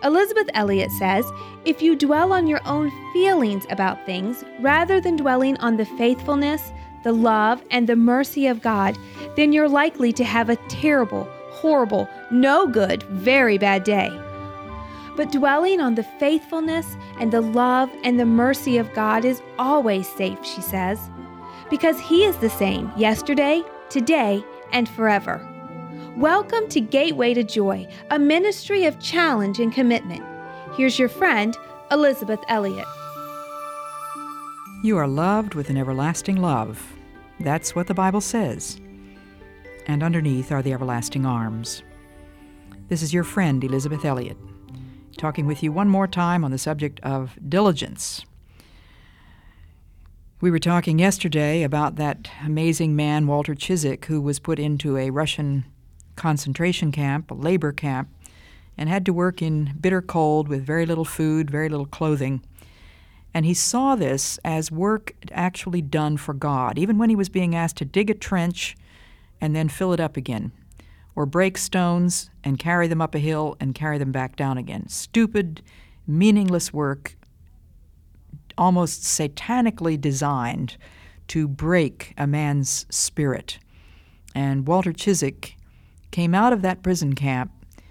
Elizabeth Elliot says, if you dwell on your own feelings about things rather than dwelling on the faithfulness, the love, and the mercy of God, then you're likely to have a terrible, horrible, no good, very bad day. But dwelling on the faithfulness and the love and the mercy of God is always safe, she says, because He is the same yesterday, today, and forever. Welcome to Gateway to Joy, a ministry of challenge and commitment. Here's your friend, Elizabeth Elliot. You are loved with an everlasting love. That's what the Bible says. And underneath are the everlasting arms. This is your friend, Elizabeth Elliot, talking with you one more time on the subject of diligence. We were talking yesterday about that amazing man, Walter Ciszek, who was put into a Russian concentration camp, a labor camp, and had to work in bitter cold with very little food, very little clothing. And he saw this as work actually done for God, even when he was being asked to dig a trench and then fill it up again, or break stones and carry them up a hill and carry them back down again. Stupid, meaningless work, almost satanically designed to break a man's spirit. And Walter Ciszek came out of that prison camp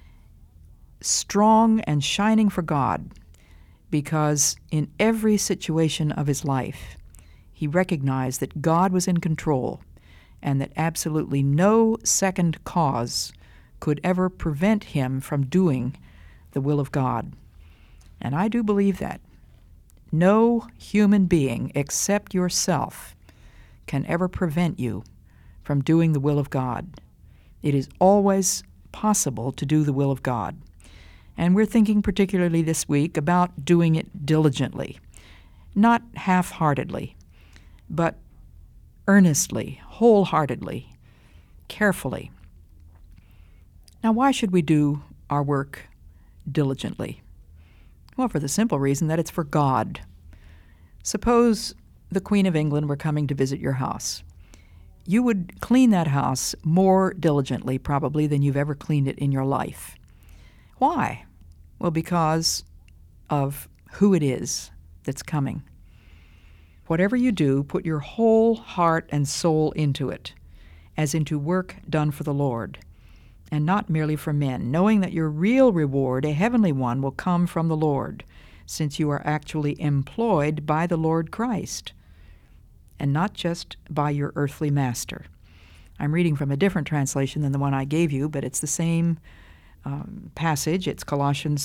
strong and shining for God, because in every situation of his life, he recognized that God was in control and that absolutely no second cause could ever prevent him from doing the will of God. And I do believe that. No human being except yourself can ever prevent you from doing the will of God. It is always possible to do the will of God. And we're thinking particularly this week about doing it diligently, not half-heartedly, but earnestly, wholeheartedly, carefully. Now, why should we do our work diligently? Well, for the simple reason that it's for God. Suppose the Queen of England were coming to visit your house. You would clean that house more diligently, probably, than you've ever cleaned it in your life. Why? Well, because of who it is that's coming. Whatever you do, put your whole heart and soul into it, as into work done for the Lord, and not merely for men, knowing that your real reward, a heavenly one, will come from the Lord, since you are actually employed by the Lord Christ, and not just by your earthly master. I'm reading from a different translation than the one I gave you, but it's the same passage. It's Colossians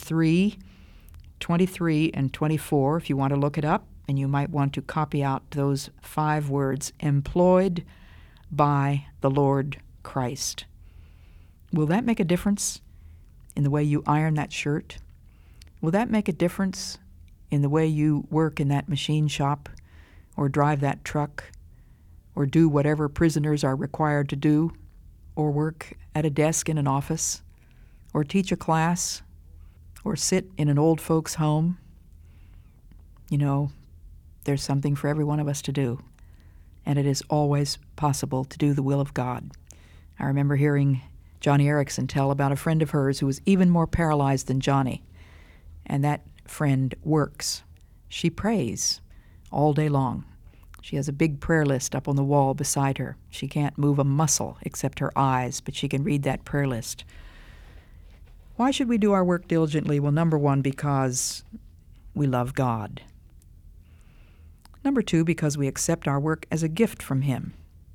3:23 and 24, if you want to look it up, and you might want to copy out those 5 words, employed by the Lord Christ. Will that make a difference in the way you iron that shirt? Will that make a difference in the way you work in that machine shop, or drive that truck, or do whatever prisoners are required to do, or work at a desk in an office, or teach a class, or sit in an old folks' home? You know, there's something for every one of us to do, and it is always possible to do the will of God. I remember hearing Johnny Erickson tell about a friend of hers who was even more paralyzed than Johnny, and that friend works. She prays all day long. She has a big prayer list up on the wall beside her. She can't move a muscle except her eyes, but she can read that prayer list. Why should we do our work diligently? Well, number 1, because we love God. Number 2, because we accept our work as a gift from Him.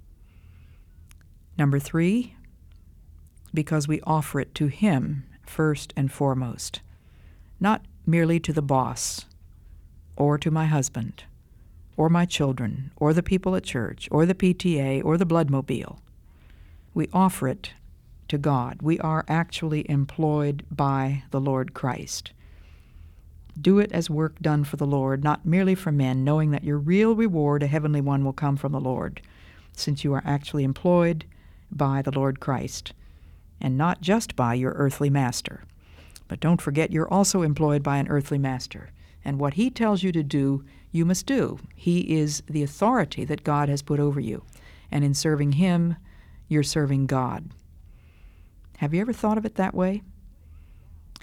Number 3, because we offer it to Him first and foremost, not merely to the boss, or to my husband, or my children, or the people at church, or the PTA, or the Bloodmobile. We offer it to God. We are actually employed by the Lord Christ. Do it as work done for the Lord, not merely for men, knowing that your real reward, a heavenly one, will come from the Lord, since you are actually employed by the Lord Christ, and not just by your earthly master. But don't forget, you're also employed by an earthly master, and what he tells you to do, you must do. He is the authority that God has put over you, and in serving him, you're serving God. Have you ever thought of it that way?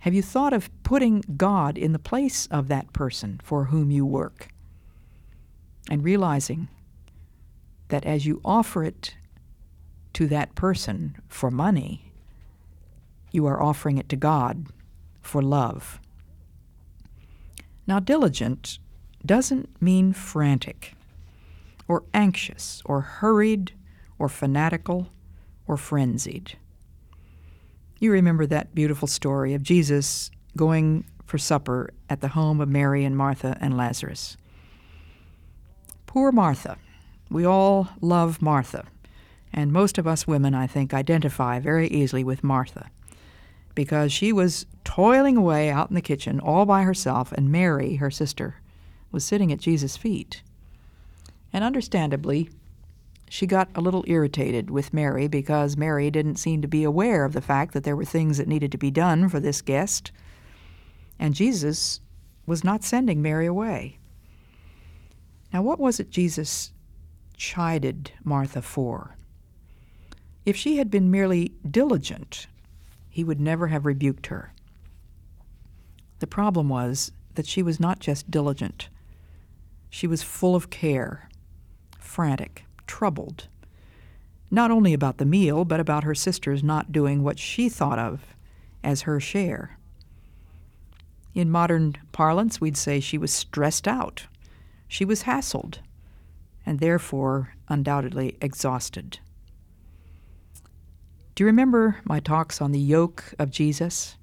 Have you thought of putting God in the place of that person for whom you work? And realizing that as you offer it to that person for money, you are offering it to God for love. Now, diligent doesn't mean frantic, or anxious, or hurried, or fanatical, or frenzied. You remember that beautiful story of Jesus going for supper at the home of Mary and Martha and Lazarus. Poor Martha. We all love Martha, and most of us women, I think, identify very easily with Martha, because she was toiling away out in the kitchen all by herself, and Mary, her sister, was sitting at Jesus' feet. And understandably, she got a little irritated with Mary because Mary didn't seem to be aware of the fact that there were things that needed to be done for this guest, and Jesus was not sending Mary away. Now, what was it Jesus chided Martha for? If she had been merely diligent, he would never have rebuked her. The problem was that she was not just diligent. She was full of care, frantic, troubled, not only about the meal, but about her sisters not doing what she thought of as her share. In modern parlance, we'd say she was stressed out. She was hassled, and therefore undoubtedly exhausted. Do you remember my talks on the yoke of Jesus?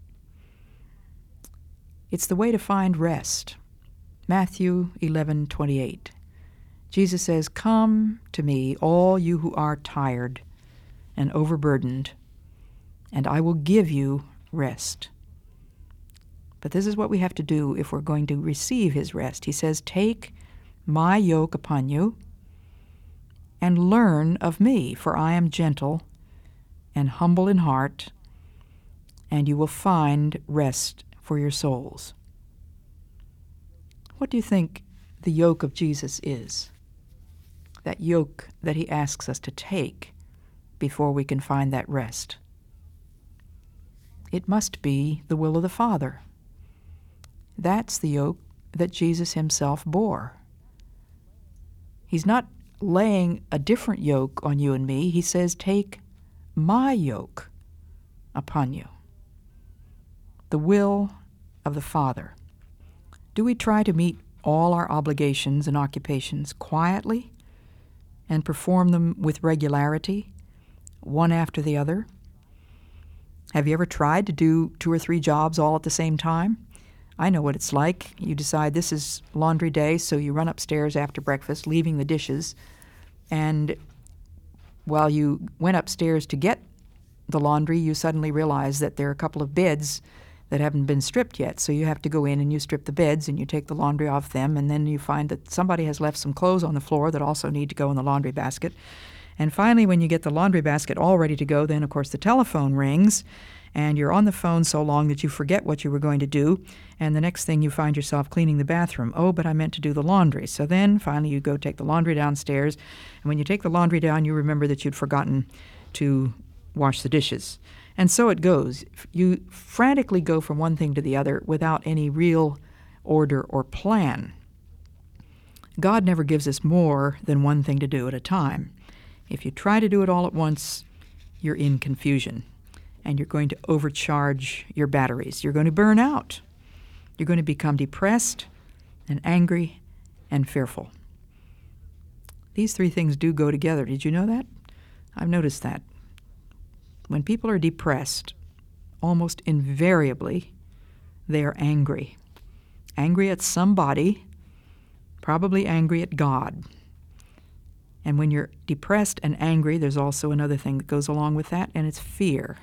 It's the way to find rest. Matthew 11:28. Jesus says, "Come to me, all you who are tired and overburdened, and I will give you rest." But this is what we have to do if we're going to receive his rest. He says, "Take my yoke upon you and learn of me, for I am gentle and humble in heart, and you will find rest for your souls." What do you think the yoke of Jesus is? That yoke that he asks us to take before we can find that rest. It must be the will of the Father. That's the yoke that Jesus himself bore. He's not laying a different yoke on you and me. He says, "Take my yoke upon you." The will of the Father. Do we try to meet all our obligations and occupations quietly and perform them with regularity, one after the other? Have you ever tried to do 2 or 3 jobs all at the same time? I know what it's like. You decide this is laundry day, so you run upstairs after breakfast, leaving the dishes, and while you went upstairs to get the laundry, you suddenly realize that there are a couple of beds that haven't been stripped yet. So you have to go in and you strip the beds and you take the laundry off them, and then you find that somebody has left some clothes on the floor that also need to go in the laundry basket. And finally, when you get the laundry basket all ready to go, then of course the telephone rings, and you're on the phone so long that you forget what you were going to do, and the next thing you find yourself cleaning the bathroom. Oh, but I meant to do the laundry. So then finally you go take the laundry downstairs, and when you take the laundry down, you remember that you'd forgotten to wash the dishes. And so it goes. You frantically go from one thing to the other without any real order or plan. God never gives us more than one thing to do at a time. If you try to do it all at once, you're in confusion, and you're going to overcharge your batteries. You're going to burn out. You're going to become depressed and angry and fearful. These 3 things do go together. Did you know that? I've noticed that. When people are depressed, almost invariably, they are angry. Angry at somebody, probably angry at God. And when you're depressed and angry, there's also another thing that goes along with that, and it's fear.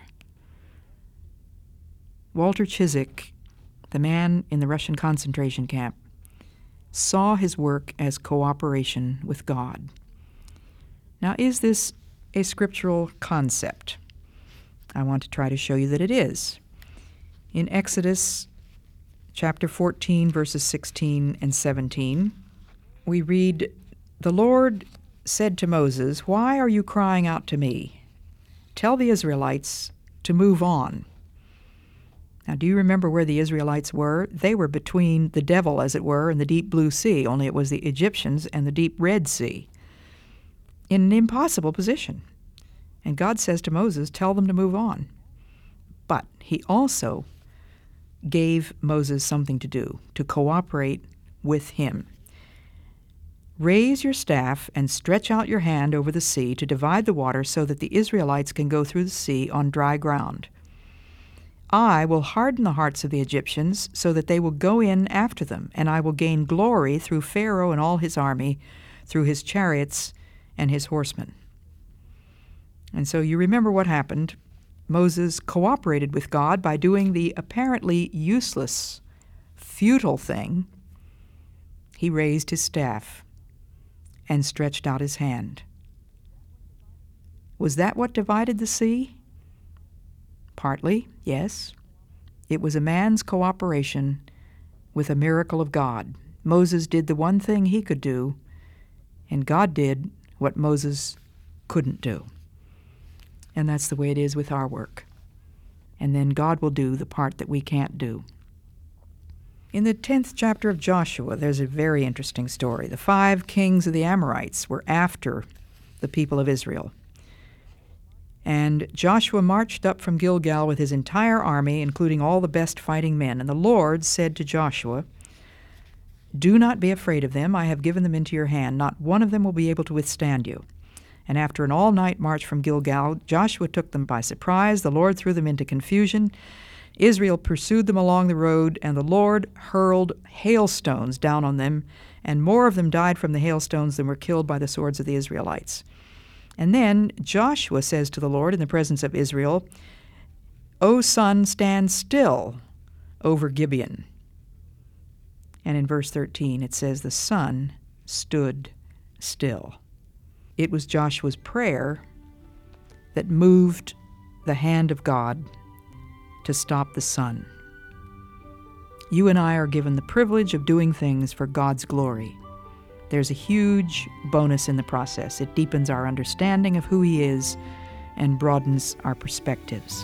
Walter Ciszek, the man in the Russian concentration camp, saw his work as cooperation with God. Now, is this a scriptural concept? I want to try to show you that it is. In Exodus chapter 14, verses 16 and 17, we read, "The Lord said to Moses, 'Why are you crying out to me? Tell the Israelites to move on.'" Now, do you remember where the Israelites were? They were between the devil, as it were, and the deep blue sea, only it was the Egyptians and the deep red sea, in an impossible position. And God says to Moses, tell them to move on. But he also gave Moses something to do, to cooperate with him. Raise your staff and stretch out your hand over the sea to divide the water so that the Israelites can go through the sea on dry ground. I will harden the hearts of the Egyptians so that they will go in after them, and I will gain glory through Pharaoh and all his army, through his chariots and his horsemen. And so you remember what happened. Moses cooperated with God by doing the apparently useless, futile thing. He raised his staff and stretched out his hand. Was that what divided the sea? Partly, yes. It was a man's cooperation with a miracle of God. Moses did the one thing he could do, and God did what Moses couldn't do. And that's the way it is with our work. And then God will do the part that we can't do. In the 10th chapter of Joshua, there's a very interesting story. The 5 kings of the Amorites were after the people of Israel. And Joshua marched up from Gilgal with his entire army, including all the best fighting men. And the Lord said to Joshua, do not be afraid of them. I have given them into your hand. Not one of them will be able to withstand you. And after an all-night march from Gilgal, Joshua took them by surprise. The Lord threw them into confusion. Israel pursued them along the road, and the Lord hurled hailstones down on them, and more of them died from the hailstones than were killed by the swords of the Israelites. And then Joshua says to the Lord in the presence of Israel, O sun, stand still over Gibeon. And in verse 13 it says, the sun stood still. It was Joshua's prayer that moved the hand of God to stop the sun. You and I are given the privilege of doing things for God's glory. There's a huge bonus in the process. It deepens our understanding of who He is and broadens our perspectives.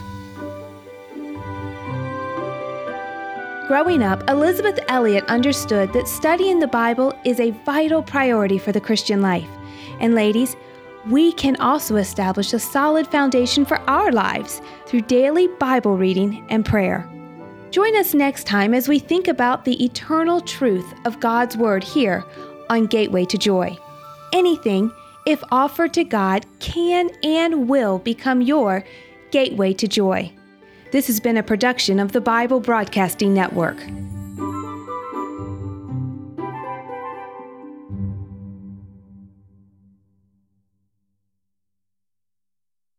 Growing up, Elizabeth Elliot understood that studying the Bible is a vital priority for the Christian life. And ladies, we can also establish a solid foundation for our lives through daily Bible reading and prayer. Join us next time as we think about the eternal truth of God's Word here on Gateway to Joy. Anything, if offered to God, can and will become your gateway to joy. This has been a production of the Bible Broadcasting Network.